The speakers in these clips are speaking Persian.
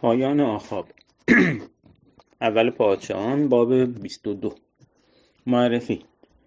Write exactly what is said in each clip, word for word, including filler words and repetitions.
پایان آخاب اول پادشاهان باب بیست و دو. معرفی.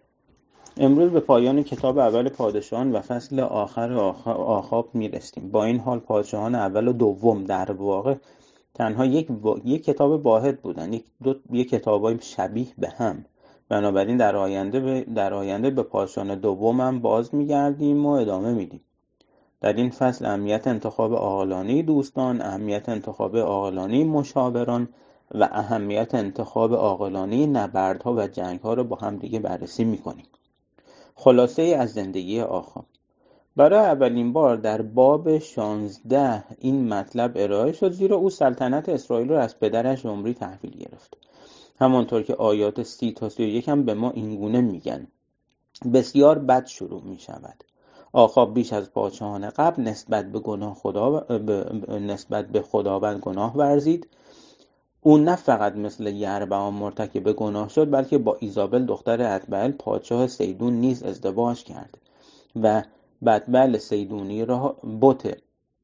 امروز به پایان کتاب اول پادشاهان و فصل آخر آخاب میرسیم. با این حال پادشاهان اول و دوم در واقع تنها یک, با... یک کتاب واحد بودن، یک, دو... یک کتابای شبیه به هم. بنابراین در آینده به, در آینده به پادشاهان دوم هم باز میگردیم و ادامه میدیم. در این فصل اهمیت انتخاب عاقلانه دوستان، اهمیت انتخاب عاقلانه مشاوران و اهمیت انتخاب عاقلانه نبردها و جنگها را با هم دیگه بررسی می‌کنیم. خلاصه از زندگی آخاب. برای اولین بار در باب شانزده این مطلب ارائه شد، زیرا او سلطنت اسرائیل را از پدرش عمری تحویل گرفت. همانطور که آیات سی تا سی و یک هم به ما اینگونه میگن: بسیار بد شروع می شود. آخاب بیش از پادشاهان قبل نسبت به گناه خدا به نسبت به خداوند گناه ورزید. او نه فقط مثل یربعام مرتکب گناه شد، بلکه با ایزابل دختر اتبعل پادشاه سیدون نیز ازدواج کرد و بعد بل سیدونی را بت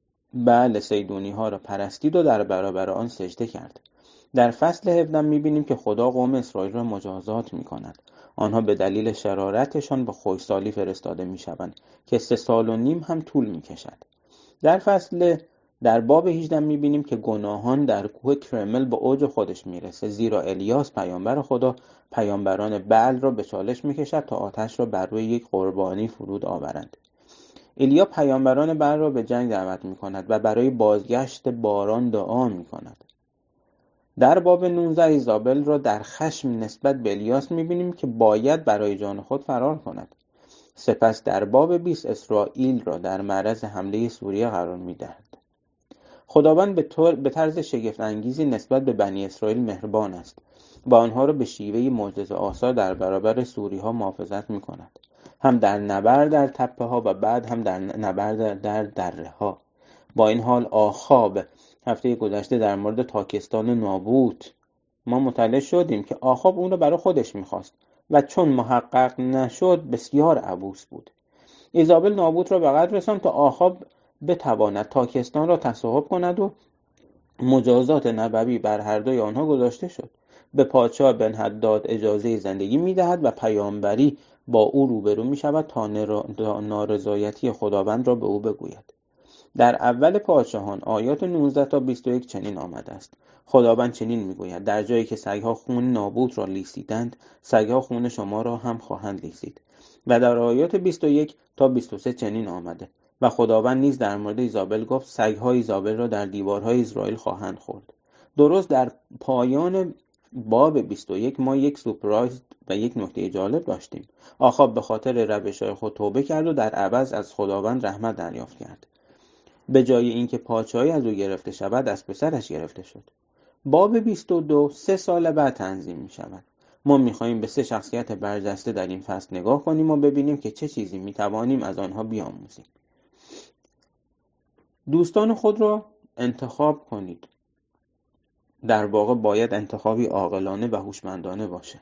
بل سیدونی ها را پرستید و در برابر آن سجده کرد. در فصل هفده می‌بینیم که خدا قوم اسرائیل را مجازات می‌کند. آنها به دلیل شرارتشان به خشکسالی فرستاده می‌شوند که سه سال و نیم هم طول می‌کشد. در فصل در باب هجده می‌بینیم که گناهان در کوه کرمل به اوج خودش میرسه، زیرا الیاس پیامبر خدا پیامبران بعل را به چالش می‌کشد تا آتش را بر روی یک قربانی فرود آورند. ایلیا پیامبران بعل را به جنگ دعوت می‌کند و برای بازگشت باران دعا می‌کند. در باب نوزده ایزابل را در خشم نسبت به الیاس می‌بینیم که باید برای جان خود فرار کند. سپس در باب بیست اسرائیل را در معرض حمله سوریه قرار می‌دهد. خداوند به طور به طرز شگفت انگیزی نسبت به بنی اسرائیل مهربان است و آنها را به شیوه معجزه‌آسا در برابر سوری‌ها محافظت می‌کند، هم در نبرد در تپه‌ها و بعد هم در نبرد در دره‌ها. با این حال آخاب هفته گذشته در مورد تاکستان نابوت ما مطلع شدیم که آخاب اون رو برای خودش میخواست و چون محقق نشد بسیار عبوس بود. ایزابل نابوت را به قتل رساند تا آخاب بتواند تاکستان را تصاحب کند و مجازات نبوی بر هر دوی آنها گذاشته شد. به پادشاه بن حداد اجازه زندگی میدهد و پیامبری با او روبرو میشود تا نارضایتی خداوند را به او بگوید. در اول پادشاهان آیات نوزده تا بیست و یک چنین آمده است: خداوند چنین میگوید: در جایی که سگ‌ها خون نابوت را لیسیدند، سگ‌ها خون شما را هم خواهند لیسید. و در آیات بیست و یک تا بیست و سه چنین آمده: و خداوند نیز در مورد ایزابل گفت: سگ‌ها ایزابل را در دیوارهای اسرائیل خواهند خورد. درست در پایان باب بیست و یک ما یک سورپرایز و یک نکته جالب داشتیم. آخاب به خاطر روش‌های خود توبه کرد و در عوض از خداوند رحمت دریافت کرد. به جای اینکه پادشاهی از او گرفته شود، از پسرش گرفته شد. باب بیست و دو سه سال بعد تنظیم می شود. ما می خواهیم به سه شخصیت برجسته در این فصل نگاه کنیم و ببینیم که چه چیزی می توانیم از آنها بیاموزیم. دوستان خود را انتخاب کنید. در واقع باید انتخابی عاقلانه و هوشمندانه باشه.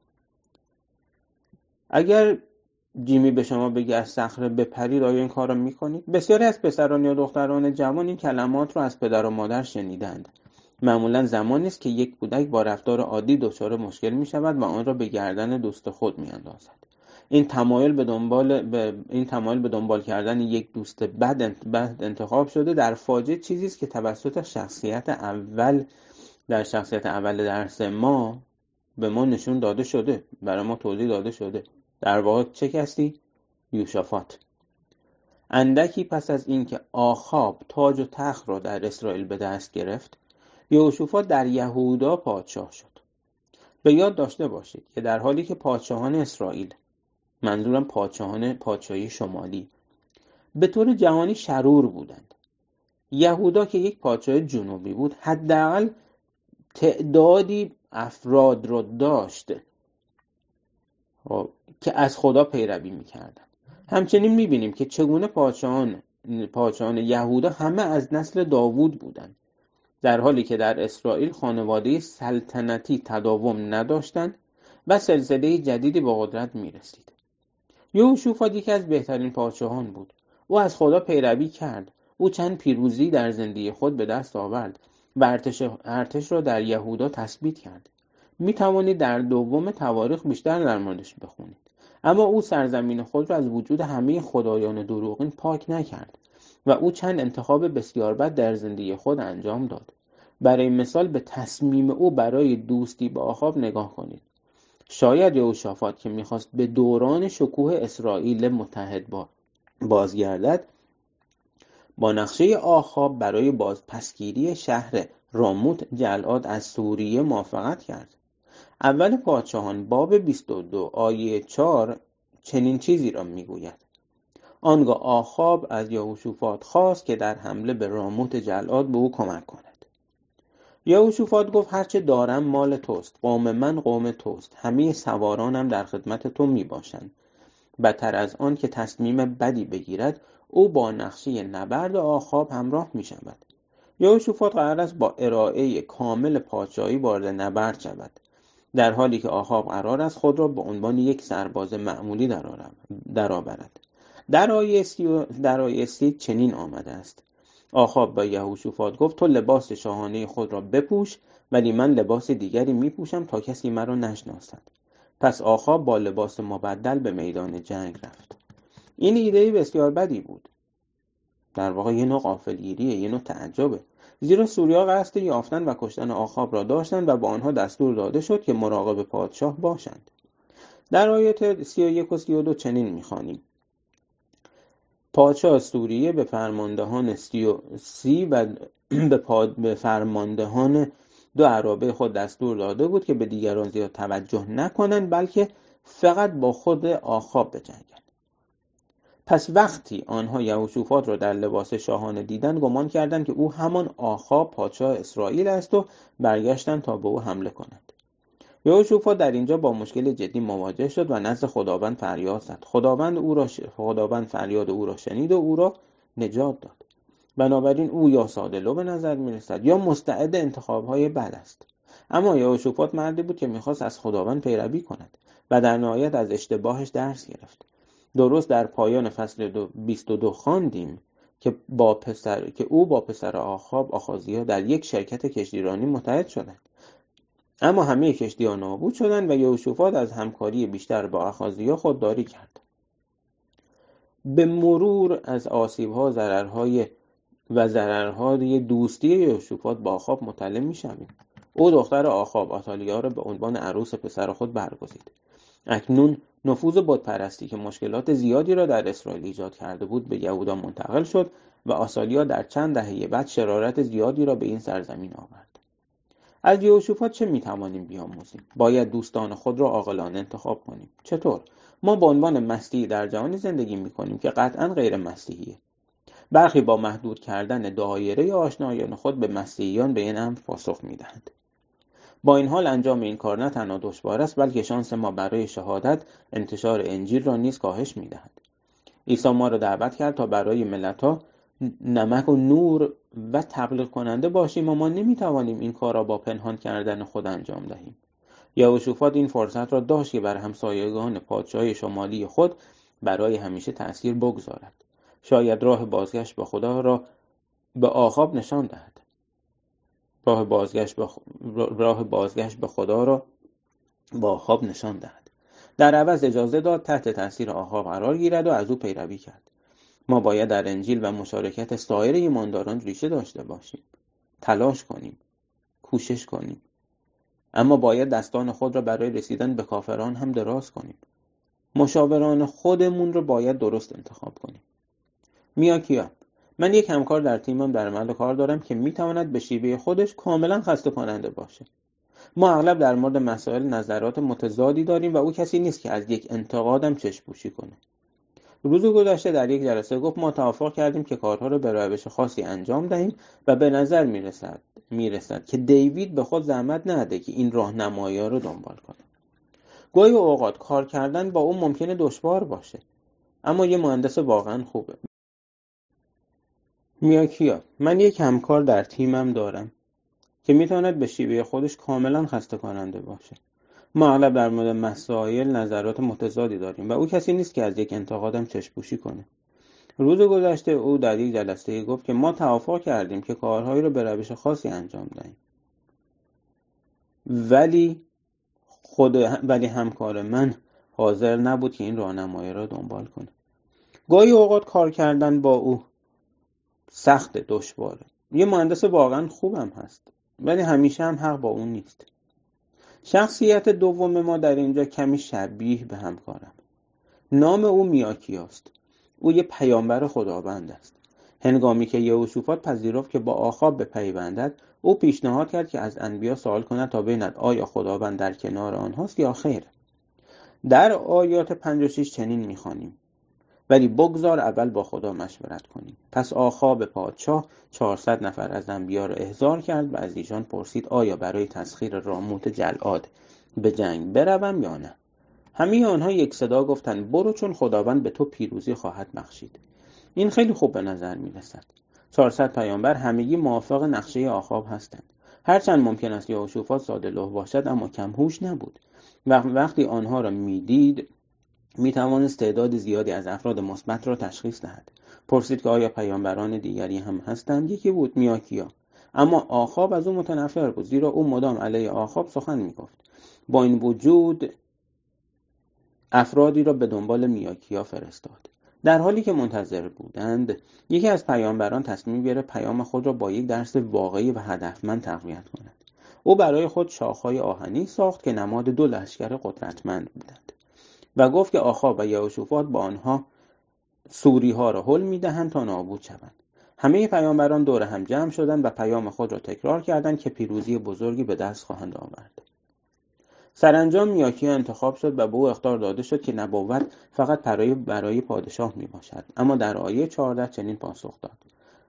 اگر جیمی به شما بگه از صخره بپرید، آیا این کار را میکنید؟ بسیاری از پسران یا دختران جوان این کلمات را از پدر و مادر شنیدند. معمولا زمانی است که یک کودک با رفتار عادی دچار مشکل می شود و آن را به گردن دوست خود می اندازد. این تمایل به دنبال به این تمایل به دنبال کردن یک دوست بد بد انتخاب شده در فاجعه چیزی است که توسط شخصیت اول در شخصیت اول درس ما به ما نشون داده شده، برای ما توضیح داده شده. در واقع چه کسی؟ یوشافات. اندکی پس از اینکه آخاب تاج و تخت را در اسرائیل به دست گرفت، یهوشافات در یهودا پادشاه شد. به یاد داشته باشید که در حالی که پادشاهان اسرائیل، منظورم پادشاهان پادشاهی شمالی، به طور جهانی شرور بودند، یهودا که یک پادشاه جنوبی بود حداقل تعدادی افراد را داشت که از خدا پیروی می‌کردند. همچنین می‌بینیم که چگونه پادشاهان پادشاهان یهودا همه از نسل داوود بودند، در حالی که در اسرائیل خانواده سلطنتی تداوم نداشتند و سلسله جدیدی به قدرت می‌رسید. یهوشافات یکی از بهترین پادشاهان بود. او از خدا پیروی کرد. او چند پیروزی در زندگی خود به دست آورد و ارتش, ارتش را در یهودا تثبیت کرد. می توانید در دوم تواریخ بیشتر در موردش بخونید. اما او سرزمین خود را از وجود همه خدایان دروغین پاک نکرد و او چند انتخاب بسیار بد در زندگی خود انجام داد. برای مثال به تصمیم او برای دوستی با آخاب نگاه کنید. شاید یهوشافاط که میخواست به دوران شکوه اسرائیل متحد با بازگردد، با نقشه آخاب برای بازپسگیری شهر راموت جلعاد از سوریه موافقت کرد. اول پادشاهان باب بیست و دو آیه چهار چنین چیزی را میگوید: آنگاه آخاب از یهوشافاط خواست که در حمله به راموت جلعاد به او کمک کند. یهوشافاط گفت: هرچه دارم مال توست، قوم من قوم توست، همه سوارانم در خدمت تو می باشند. بدتر از آن که تصمیم بدی بگیرد، او با نقشه نبرد آخاب همراه می شود. یهوشافاط قرار است با ارائه کامل پادشاهی وارد نبرد شود، در حالی که آخاب قرار است خود را به عنوان یک سرباز معمولی درآورد. در آیه سی در آیه سی چنین آمده است: آخاب با یهوشافاط گفت: تو لباس شاهانه خود را بپوش، ولی من لباس دیگری میپوشم تا کسی مرا نشناسد. پس آخاب با لباس مبدل به میدان جنگ رفت. این ایده بسیار بدی بود. در واقع یه نوع غافلگیریه، یه نوع تعجبه، زیرا سوریا قصد یافتن و کشتن آخاب را داشتند و با آنها دستور داده شد که مراقب پادشاه باشند. در آیات سی و یک و سی و دو چنین میخوانیم: پادشاه سوریه به فرماندهان سی و سی و به فرماندهان دو عرابه خود دستور داده بود که به دیگران زیاد توجه نکنند، بلکه فقط با خود آخاب بجنگند. پس وقتی آنها یهوشافاط را در لباس شاهانه دیدند، گمان کردند که او همان آخاب پادشاه اسرائیل است و برگشتند تا به او حمله کنند. یهوشافاط در اینجا با مشکل جدی مواجه شد و نزد خداوند فریاد زد. خداوند او را ش... خداوند فریاد او را شنید و او را نجات داد. بنابراین او یا ساده‌لو به نظر می‌رسد یا مستعد انتخاب‌های بد است. اما یهوشافاط مردی بود که می‌خواست از خداوند پیروی کند و در نهایت از اشتباهش درس گرفت. درست در پایان فصل بیست و دو خواندیم که با پسر که او با پسر آخاب آخازیا در یک شرکت کشتیرانی متحد شدند. اما همه کشتی‌ها نابود شدند و یهوشافاط از همکاری بیشتر با آخازیا خودداری کرد. به مرور از آسیب‌ها، ضررهای و ضررهای دوستی یهوشافاط با آخاب مطلع می‌شویم. او دختر آخاب آتالیا را به عنوان عروس پسر خود برگزید. اکنون نفوذ بتپرستی که مشکلات زیادی را در اسرائیل ایجاد کرده بود به یهودا منتقل شد و آتالیا در چند دهه بعد شرارت زیادی را به این سرزمین آورد. از یهوشافاط چه میتوانیم بیاموزیم؟ باید دوستان خود را عاقلانه انتخاب کنیم. چطور؟ ما به عنوان مسیحی در جهانی زندگی میکنیم که قطعاً غیر مسیحیه. برخی با محدود کردن دایره آشنایان خود به مسیحیان به این امر پاسخ میدهند. با این حال انجام این کار نه تنها دشوار است، بلکه شانس ما برای شهادت انتشار انجیل را نیز کاهش میدهد. عیسی ما را دعوت کرد تا برای ملت‌ها نمک و نور و تبلیغ کننده باشیم و ما نمیتوانیم این کار را با پنهان کردن خود انجام دهیم. یهوشافاط این فرصت را داشت که بر همسایگان پادشاه شمالی خود برای همیشه تأثیر بگذارد. شاید راه بازگشت به خدا را به آخاب نشان دهد. راه بازگشت به خ... راه بازگشت به خدا را با آخاب نشان دهد. در عوض اجازه داد تحت تأثیر آخاب قرار گیرد و از او پیروی کرد. ما باید در انجیل و مشارکت سایر ایمانداران ریشه داشته باشیم. تلاش کنیم. کوشش کنیم. اما باید دستان خود را برای رسیدن به کافران هم دراز کنیم. مشاوران خودمون رو باید درست انتخاب کنیم. میا کیا؟ من یک همکار در تیمم در محل کار دارم که میتواند به شیوه خودش کاملا خسته کننده باشه. ما اغلب در مورد مسائل نظرات متضادی داریم و او کسی نیست که از یک انتقادم چشم پوشی کنه. روز گذشته در یک جلسه گفت ما توافق کردیم که کارها رو به روش خاصی انجام دهیم و به نظر میرسد میرسد که دیوید به خود زحمت نده که این راهنمایی‌ها رو دنبال کنه. گاهی اوقات کار کردن با اون ممکنه دشوار باشه، اما یه مهندس واقعا خوبه. میاکیا، من یک همکار در تیمم دارم که میتواند به شیوه خودش کاملا خسته کننده باشه. ما اغلب در مورد مسائل نظرات متضادی داریم و او کسی نیست که از یک انتقادم چشم پوشی کنه. روز گذشته او در یک جلسه گفت که ما توافق کردیم که کارهایی رو به روش خاصی انجام دهیم، ولی خود ولی همکار من حاضر نبود که این راهنمایی را دنبال کنه. گاهی اوقات کار کردن با او سخت، دشواره. یه مهندس واقعا خوبم هست، ولی همیشه هم حق با اون نیست. شخصیت دوم ما در اینجا کمی شبیه به همکارم. نام او میاکیاست. او یه پیامبر خداوند است. هنگامی که یهوشافاط پذیرفت که با آخاب بپیوندد، او پیشنهاد کرد که از انبیا سوال کند تا ببیند آیا خداوند در کنار آنهاست یا خیر. در آیات پنج و شش چنین می‌خوانیم: ولی بگذار اول با خدا مشورت کنیم. پس آخاب پادشاه چهارصد نفر از انبیا را احضار کرد و از ایشان پرسید آیا برای تسخیر راموت جلعاد به جنگ بروم یا نه. همه آنها یک صدا گفتند برو، چون خداوند به تو پیروزی خواهد بخشید. این خیلی خوب به نظر می رسد. چهارصد پیامبر همگی موافق نقشه آخاب هستند. هرچند ممکن است یهوشافاط ساده لوح باشد، اما کم هوش نبود. وقتی آنها را می دید می توانست تعداد زیادی از افراد مثبت را تشخیص دهد. پرسید که آیا پیامبران دیگری هم هستند؟ یکی بود، میاکیا. اما آخاب از او متنفر بود، زیرا او مدام علیه آخاب سخن می گفت. با این وجود افرادی را به دنبال میاکیا فرستاد. در حالی که منتظر بودند، یکی از پیامبران تصمیم گرفت پیام خود را با یک درس واقعی و هدفمند تقویت کند. او برای خود شاخهای آهنی ساخت که نماد دو لشکر قدرتمند بودند و گفت که آخاب و یهوشافاط با آنها سوری ها را حل می‌دهند تا نابود شوند. همه پیامبران دور هم جمع شدند و پیام خود را تکرار کردند که پیروزی بزرگی به دست خواهند آورد. سرانجام میاکیا انتخاب شد و به او اخطار داده شد که نبوت فقط برای برای پادشاه می باشد. اما در آیه چهارده چنین پاسخ داد: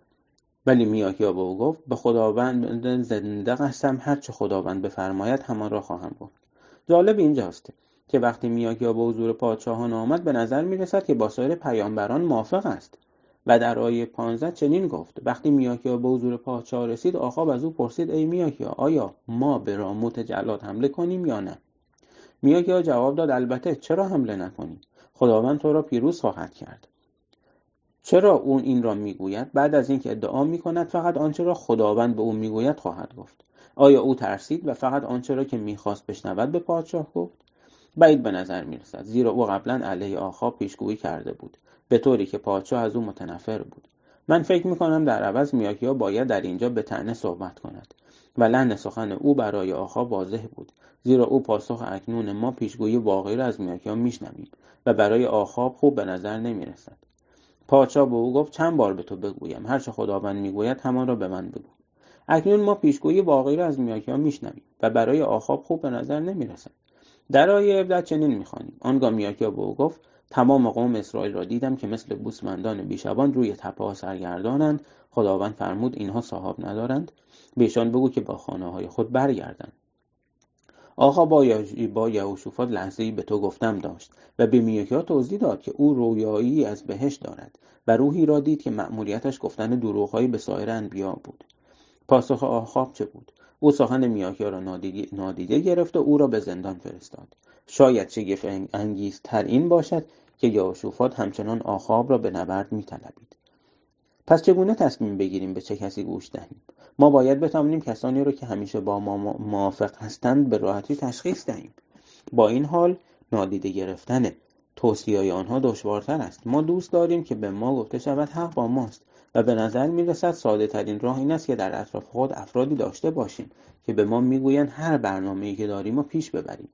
ولی میاکیا به او گفت به خداوند زنده قسم، هر چه خداوند بفرماید همان را خواهم گفت. جالب اینجاست که وقتی میاکیا به حضور پادشاهان آمد، به نظر می رسد که با سایر پیامبران موافق است و در آیه پانزده چنین گفت: وقتی میاکیا به حضور پادشاه رسید، آخاب از او پرسید ای میاکیا، آیا ما به راموت جلاد حمله کنیم یا نه؟ میاکیا جواب داد البته، چرا حمله نکنیم؟ خداوند تو را پیروز خواهد کرد. چرا اون این را میگوید؟ بعد از اینکه ادعا میکند فقط آنچه را خداوند به او میگوید خواهد گفت. آیا او ترسید و فقط آنچه را که میخواست بشنود به پادشاه گفت؟ بعید به نظر میرسد، زیرا او قبلا علیه آخاب پیشگویی کرده بود، به طوری که پادشاه از او متنفر بود. من فکر میکنم در عوض میاکیا باید در اینجا به طعنه صحبت کند و لحن سخن او برای آخاب واضح بود، زیرا او پاسخ اکنون ما پیشگویی واقعی را از میاکیا میشنویم و برای آخاب خوب به نظر نمیرسد. پادشاه به او گفت چند بار به تو بگویم، هر چه خداوند میگوید همان را به من بگو. اکنون ما پیشگویی واقعی را از میاکیا میشنویم و برای آخاب خوب به نظر نمیرسد. در آیه هفده چنین میخوانیم: آنگاه میاکیا به او گفت تمام قوم اسرائیل را دیدم که مثل گوسفندان بیشبان روی تپه‌ها سرگردانند. خداوند فرمود اینها صاحب ندارند، بهشان بگو که با خانه‌های خود برگردند. آقا با یهوشافاط لحظه‌ای به تو گفتم داشت و به میاکیا توضیح داد که او رویایی از بهشت دارد و روحی را دید که مأموریتش گفتن دروغ‌هایی به سایر انبیا بود. پاسخ آخاب چه بود؟ او سخن میاکیا را نادیده, نادیده گرفت و او را به زندان فرستاد. شاید شگفت انگیزتر این باشد که یهوشافاط همچنان آخاب را به نبرد می‌طلبید. پس چگونه تصمیم بگیریم به چه کسی گوش دهیم؟ ما باید بتوانیم کسانی را که همیشه با ما موافق هستند به راحتی تشخیص دهیم. با این حال نادیده گرفتن توصیه‌های آنها دشوارتر است. ما دوست داریم که به ما گفته شود حق با ماست و به نظر می‌رسد ساده ترین راه این است که در اطراف خود افرادی داشته باشیم که به ما میگویند هر برنامه‌ای که داریم رو پیش ببریم.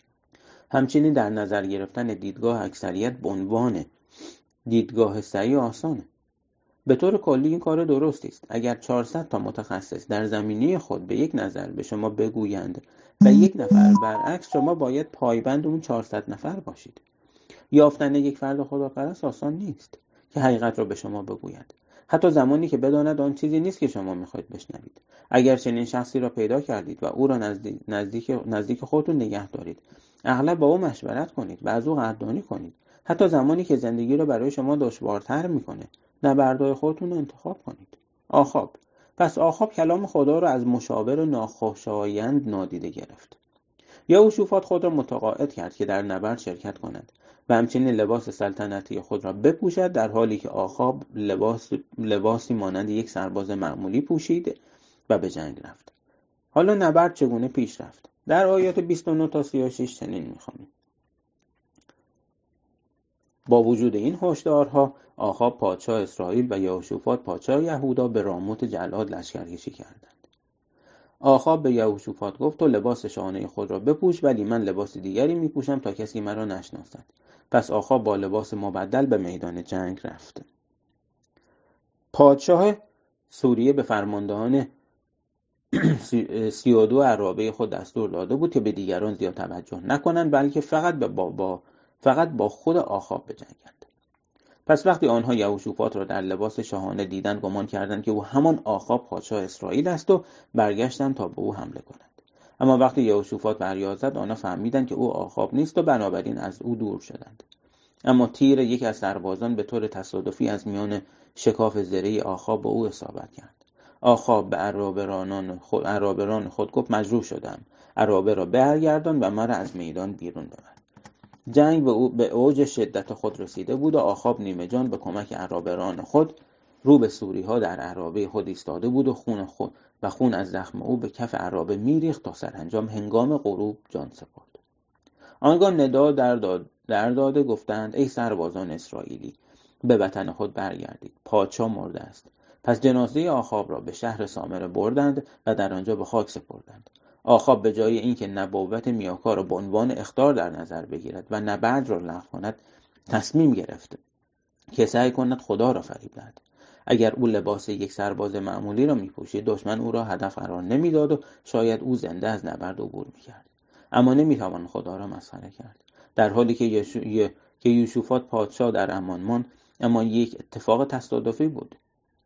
همچنین در نظر گرفتن دیدگاه اکثریت به عنوان دیدگاه صحیح آسانه. به طور کلی این کار درستی است. اگر چهارصد تا متخصص در زمینه خود به یک نظر به شما بگویند و یک نفر برعکس، شما باید پایبند اون چهارصد نفر باشید. یافتن یک فرد خداپرست آسان نیست که حقیقت را به شما بگوید، حتی زمانی که بداند آن چیزی نیست که شما میخواهید بشنوید. اگر چنین شخصی را پیدا کردید و او را نزدیک نزدیک نزدیک خودتون نگه دارید، اغلب با او مشورت کنید و از او قدردانی کنید، حتی زمانی که زندگی را برای شما دشوارتر میکنه. نبردهای خودتون رو انتخاب کنید. آخاب پس آخاب کلام خدا را از مشاور ناخوشایند نادیده گرفت. یهوشافاط خود را متقاعد کرد که در نبرد شرکت کند و همچنین لباس سلطنتی خود را بپوشد، در حالی که آخاب لباس لباسی مانند یک سرباز معمولی پوشید و به جنگ رفت. حالا نبرد چگونه پیش رفت؟ در آیات بیست و نه تا سی و شش چنین می‌خوانیم: با وجود این هشدارها، آخاب پادشاه اسرائیل و یهوشافاط پادشاه یهودا به راموت جلاد لشکرکشی کردند. آخاب به یهوشافاط گفت: تو لباس شاهانه خود را بپوش، ولی من لباس دیگری میپوشم تا کسی مرا نشناسد. پس آخاب با لباس مبدل به میدان جنگ رفت. پادشاه سوریه به فرماندهان سی و دو عرابه خود دستور داده بود که به دیگران زیاد توجه نکنند، بلکه فقط با, با فقط با خود آخاب بجنگند. پس وقتی آنها یهوشافاط را در لباس شاهانه دیدند، گمان کردند که او همان آخاب پادشاه اسرائیل است و برگشتند تا به او حمله کنند. اما وقتی یهوشافاط فریاد زد، آنها فهمیدند که او آخاب نیست و بنابراین از او دور شدند. اما تیر یک از سربازان به طور تصادفی از میان شکاف زره آخاب به او اصابت کرد. آخاب به عرابران خود, عرابران خود گفت: مجروح شدم، عرابه را برگردان و مرا از میدان بیرون ببر. جنگ به, او به اوج شدت خود رسیده بود و آخاب نیمه جان به کمک عرابران خود رو به سوری ها در عرابه خود ایستاده بود و خون خود و خون از زخم او به کف عرابه میریخت تا سرانجام هنگام غروب جان سپرد. آنگاه ندا در داد در داده گفتند: ای سربازان اسرائیلی، به وطن خود برگردید، پادشاه مرده است. پس جنازه آخاب را به شهر سامره بردند و در آنجا به خاک سپردند. آخاب به جای اینکه نبوت میاکا را به عنوان اخطار در نظر بگیرد و نبرد را لغو کند، تصمیم گرفت که سعی کند خدا را فریب دهد. اگر او لباس یک سرباز معمولی را می‌پوشید، دشمن او را هدف قرار نمی‌داد و شاید او زنده از نبرد عبور می‌کرد. اما نمی‌توان خدا را مسخره کرد. در حالی که یشو... که یهوشافاط پادشاه در امان ماند، اما یک اتفاق تصادفی بود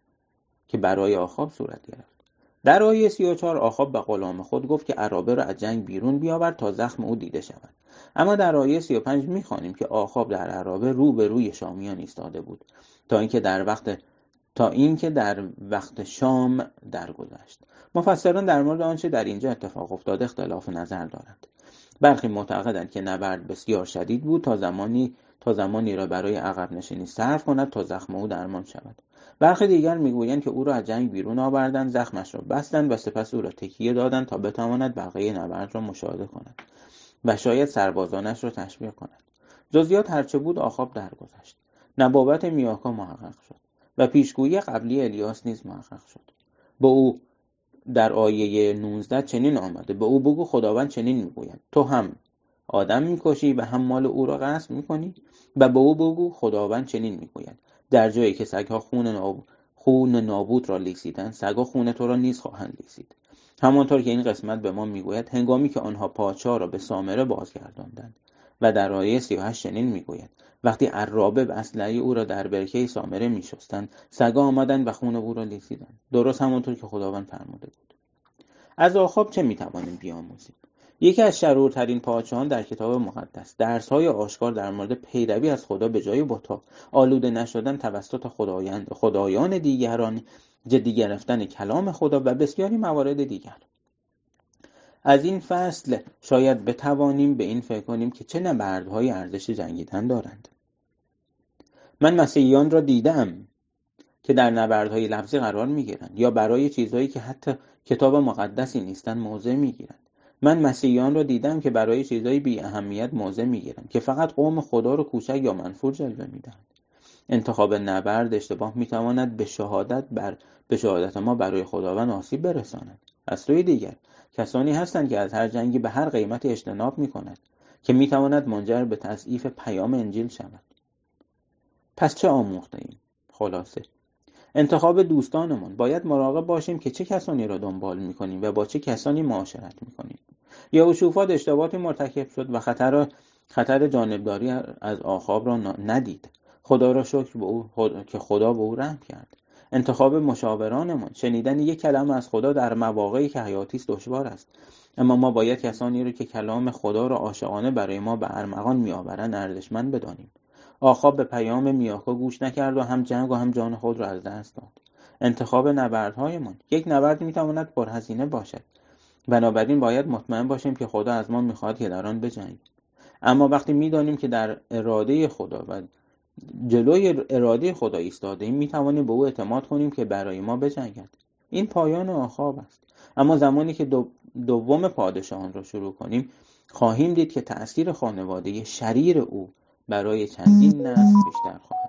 که برای آخاب صورت گرفت. در آیه سی و چهار آخاب به غلام خود گفت که عرابه را از جنگ بیرون بیاورد تا زخم او دیده شود. اما در آیه سی و پنج می‌خوانیم که آخاب در عرابه رو به روی شامیان ایستاده بود تا اینکه در وقت تا اینکه در وقت شام درگذشت. مفسران در مورد آنچه در اینجا اتفاق افتاده اختلاف نظر دارند. برخی معتقدند که نبرد بسیار شدید بود تا زمانی تا زمانی را برای عقب نشینی صرف کند تا زخم او درمان شود. برخی دیگر میگویند که او را از جنگ بیرون آوردند، زخمش را بستند و سپس او را تکیه دادند تا بتواند بقیه نبرد را مشاهده کند و شاید سربازانش را تشویق کند. جزئیات هرچه بود، آخاب درگذشت. نبوت میاکا محقق شد و پیشگویی قبلی الیاس نیز محقق شد. به او در آیه نوزده چنین آمده: به او بگو خداوند چنین میگوید: تو هم آدم میکشی و هم مال او را غصب میکنی. و به او بگو خداوند چنین میگوید: در جایی که سگها خون ناب... خون نابود را لیسیدند، سگها خون تو را نیز خواهند لیسید. همانطور که این قسمت به ما میگوید هنگامی که آنها پادشاه را به سامره بازگرداندند. و در آیه سی و هشت چنین میگوید: وقتی عرابه و اسلحه او را در برکه سامره میشستند، سگا آمدند و خون او را لیسیدند. درست همانطور که خداوند فرموده بود. از آخاب چه میتوانیم بیاموزیم؟ یکی از شرورترین پادشاهان در کتاب مقدس درس‌های آشکار در مورد پیروی از خدا به جای بت‌ها، آلوده نشدن توسط خدایان خدایان دیگران، جدی گرفتن کلام خدا و بسیاری موارد دیگر. از این فصل شاید بتوانیم به این فکر کنیم که چه نبردهای ارزش جنگیدن دارند. من مسیحیان را دیدم که در نبردهای لفظی قرار می‌گیرند یا برای چیزهایی که حتی کتاب مقدسی نیستند موضع می‌گیرند. من مسیحیان را دیدم که برای چیزهای بی اهمیت موضع می‌گیرند که فقط قوم خدا را کوچک یا منفور جلوه می‌دهند. انتخاب نبرد اشتباه می‌تواند به شهادت بر به شهادت ما برای خداوند آسیب برساند. از سوی دیگر کسانی هستند که از هر جنگی به هر قیمتی اجتناب می‌کنند که می‌تواند منجر به تضعیف پیام انجیل شود. پس چه آموخته‌ایم؟ خلاصه انتخاب دوستانمان. باید مراقب باشیم که چه کسانی را دنبال می‌کنیم و با چه کسانی معاشرت می‌کنیم. یهوشافاط اشتباهاتی مرتکب شد و خطر خطر جانبداری از آخاب را ندید. خدا را شکر به او خدا... که خدا به او رحم کرد. انتخاب مشاورانمان. شنیدن یک کلام از خدا در مواقعی که حیاتی است دشوار است، اما ما باید کسانی را که کلام خدا را عاشقانه برای ما به ارمغان می‌آورند ارزشمند بدانیم. آخاب به پیام میاکا گوش نکرد و هم جنگ و هم جان خود را از دست داد. انتخاب نبردهایمان. یک نبرد میتواند پرهزینه باشد بنابراین باید مطمئن باشیم که خدا از ما میخواد که در آن بجنگیم. اما وقتی میدانیم که در اراده خدا و جلوی اراده خدا ایستاده‌ایم، میتوانیم به او اعتماد کنیم که برای ما بجنگد. این پایان آخاب است. اما زمانی که دو دوم پادشاهان را شروع کنیم، خواهیم دید که تأثیر خانواده شریر او برای چندین نسل بیشتر خواهد